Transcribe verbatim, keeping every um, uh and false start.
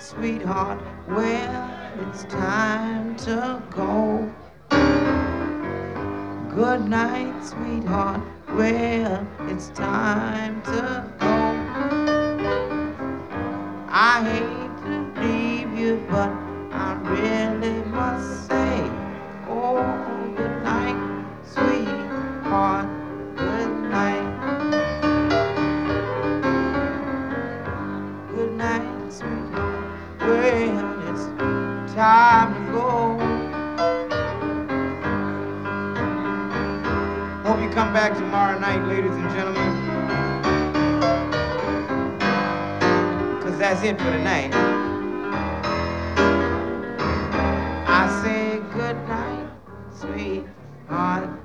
sweetheart. Well, it's time to go. Good night, sweetheart. Well, it's time to go. I hate to leave you, but I really must say, oh, good night, sweetheart. Good night. Good night, sweetheart. Well, it's time to go. Hope you come back tomorrow night, ladies and gentlemen. Cause that's it for tonight. I say good night, sweetheart.